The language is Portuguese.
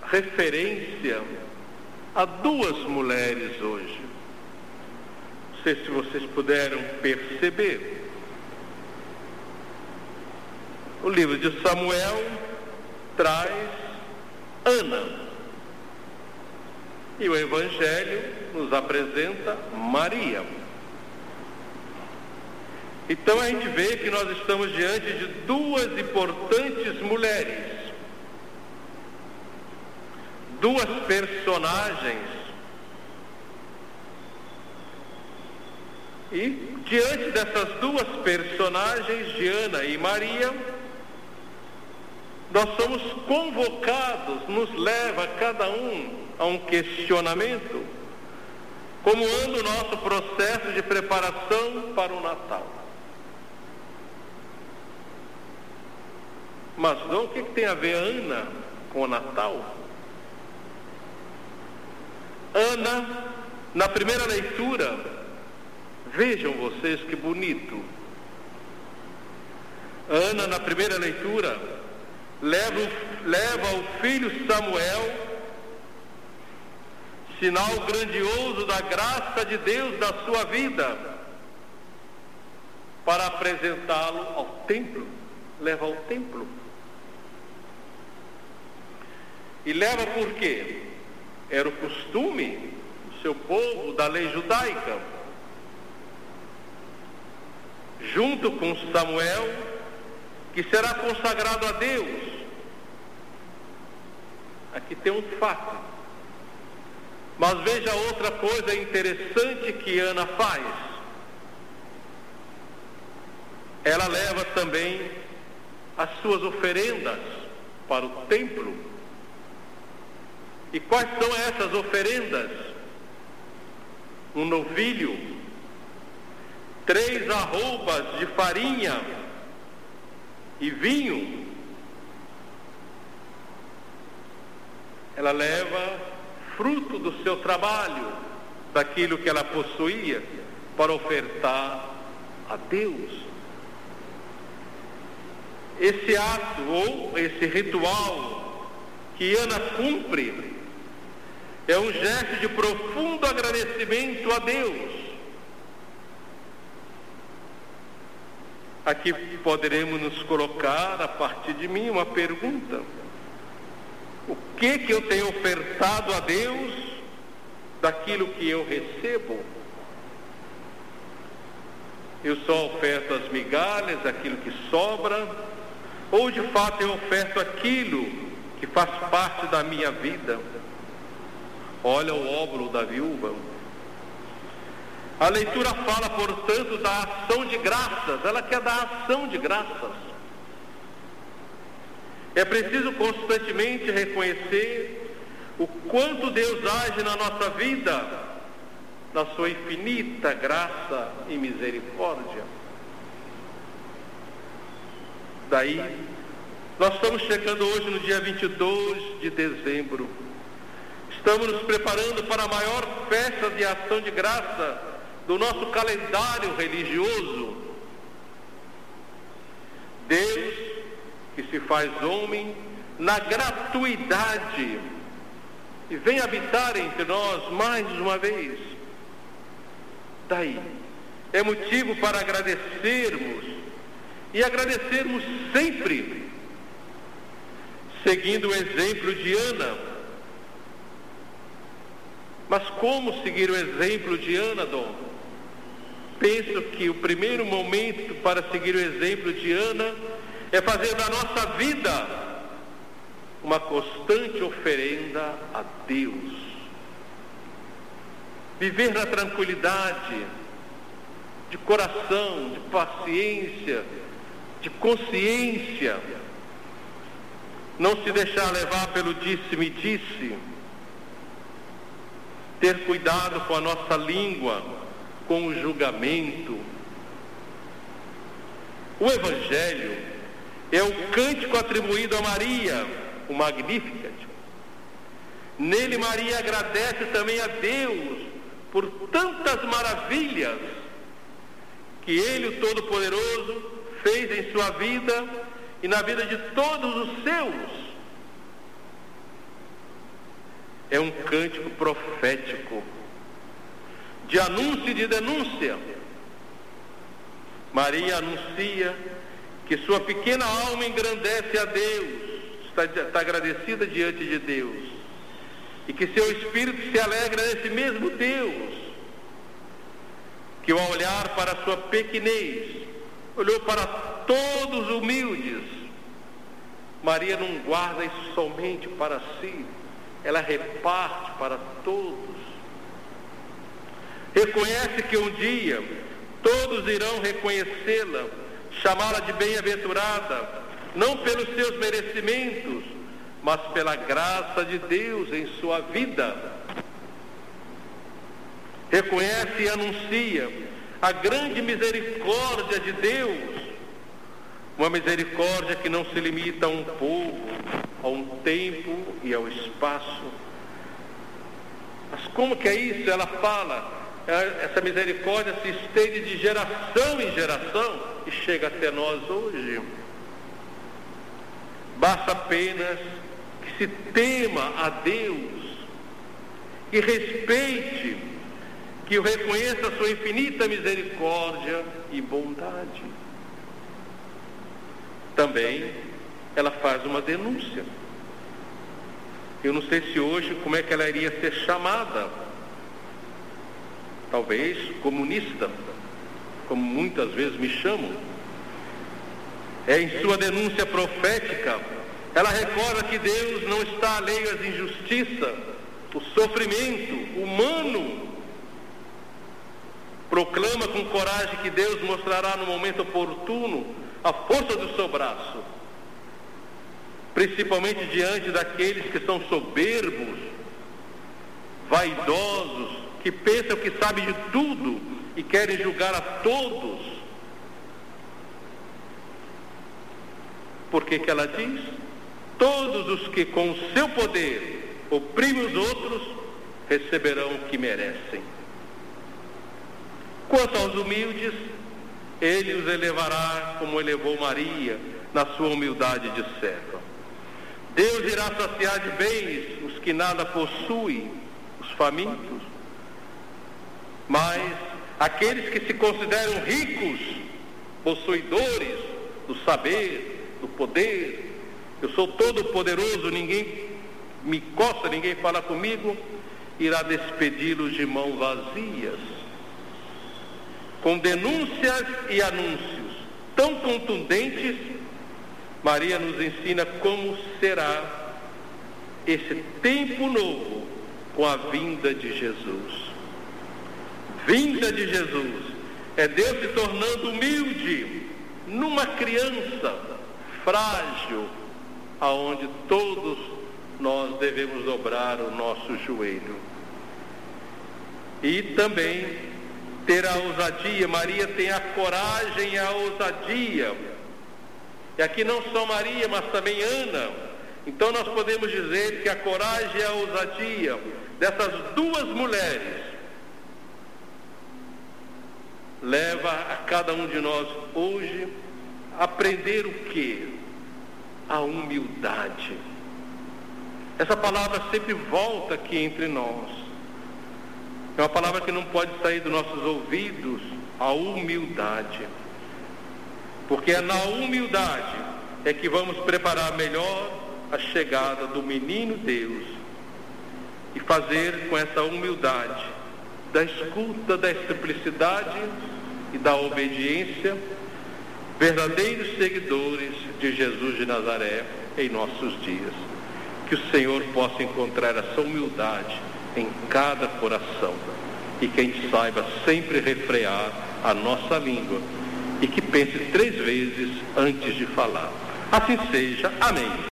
referência a duas mulheres hoje. Não sei se vocês puderam perceber. O livro de Samuel traz Ana. E o Evangelho nos apresenta Maria. Então a gente vê que nós estamos diante de duas importantes mulheres. Duas personagens. E diante dessas duas personagens, de Ana e Maria, nós somos convocados, nos leva cada um a um questionamento, como anda o nosso processo de preparação para o Natal. Mas não, o que tem a ver Ana com o Natal? Ana, na primeira leitura, vejam vocês que bonito. Ana, na primeira leitura, leva o filho Samuel, sinal grandioso da graça de Deus na sua vida, para apresentá-lo ao templo. Leva ao templo. E leva por quê? Era o costume do seu povo, da lei judaica. Junto com Samuel, que será consagrado a Deus. Aqui tem um fato. Mas veja outra coisa interessante que Ana faz. Ela leva também as suas oferendas para o templo. E quais são essas oferendas? Um novilho, 3 arrobas de farinha e vinho. Ela leva fruto do seu trabalho, daquilo que ela possuía, para ofertar a Deus. Esse ato ou esse ritual que Ana cumpre é um gesto de profundo agradecimento a Deus. Aqui poderemos nos colocar, a partir de mim, uma pergunta: o que eu tenho ofertado a Deus daquilo que eu recebo? Eu só oferto as migalhas, aquilo que sobra, ou de fato eu oferto aquilo que faz parte da minha vida? Olha o óbolo da viúva. A leitura fala, portanto, da ação de graças. Ela quer dar ação de graças. É preciso constantemente reconhecer o quanto Deus age na nossa vida, na sua infinita graça e misericórdia. Daí, nós estamos chegando hoje no dia 22 de dezembro. Estamos nos preparando para a maior festa de ação de graça do nosso calendário religioso. Deus, que se faz homem na gratuidade e vem habitar entre nós mais uma vez. Daí, é motivo para agradecermos, e agradecermos sempre, seguindo o exemplo de Ana. Mas como seguir o exemplo de Ana, Dom? Penso que o primeiro momento para seguir o exemplo de Ana é fazer da nossa vida uma constante oferenda a Deus. Viver na tranquilidade, de coração, de paciência, de consciência. Não se deixar levar pelo disse-me-disse. Ter cuidado com a nossa língua, com o julgamento. O Evangelho é o cântico atribuído a Maria, o Magnificat. Nele Maria agradece também a Deus por tantas maravilhas que Ele, o Todo-Poderoso, fez em sua vida e na vida de todos os seus. é um cântico profético, de anúncio e de denúncia. Maria anuncia que sua pequena alma engrandece a Deus, está agradecida diante de Deus, e que seu espírito se alegra nesse mesmo Deus, que ao olhar para a sua pequenez, olhou para todos humildes. Maria não guarda isso somente para si, ela reparte para todos. Reconhece que um dia todos irão reconhecê-la, chamá-la de bem-aventurada, não pelos seus merecimentos, mas pela graça de Deus em sua vida. Reconhece e anuncia a grande misericórdia de Deus, uma misericórdia que não se limita a um povo, a um tempo e ao espaço. Mas como que é isso? Ela fala, essa misericórdia se estende de geração em geração e chega até nós hoje. Basta apenas que se tema a Deus, que respeite, que reconheça a sua infinita misericórdia e bondade. Também ela faz uma denúncia. Eu não sei se hoje como é que ela iria ser chamada. Talvez comunista, como muitas vezes me chamam. Em sua denúncia profética, ela recorda que Deus não está alheio às injustiças, o sofrimento humano. Proclama com coragem que Deus mostrará no momento oportuno a força do seu braço, principalmente diante daqueles que são soberbos, vaidosos, que pensam que sabem de tudo e querem julgar a todos. Por que que ela diz? Todos os que com o seu poder oprimem os outros receberão o que merecem. Quanto aos humildes, ele os elevará como elevou Maria na sua humildade de serva. Deus irá saciar de bens os que nada possuem, os famintos. Mas aqueles que se consideram ricos, possuidores do saber, do poder, eu sou todo poderoso, ninguém me coça, ninguém fala comigo, irá despedi-los de mãos vazias. Com denúncias e anúncios tão contundentes, Maria nos ensina como será esse tempo novo com a vinda de Jesus. Vinda de Jesus é Deus se tornando humilde numa criança frágil, aonde todos nós devemos dobrar o nosso joelho. E também ter a ousadia. Maria tem a coragem e a ousadia. E aqui não só Maria, mas também Ana. Então nós podemos dizer que a coragem e a ousadia dessas duas mulheres leva a cada um de nós hoje a aprender o quê? A humildade. Essa palavra sempre volta aqui entre nós. É uma palavra que não pode sair dos nossos ouvidos, a humildade. Porque é na humildade é que vamos preparar melhor a chegada do menino Deus. E fazer com essa humildade, da escuta, da simplicidade e da obediência, verdadeiros seguidores de Jesus de Nazaré em nossos dias. Que o Senhor possa encontrar essa humildade em cada coração, e que a gente saiba sempre refrear a nossa língua, e que pense 3 vezes antes de falar. Assim seja. Amém.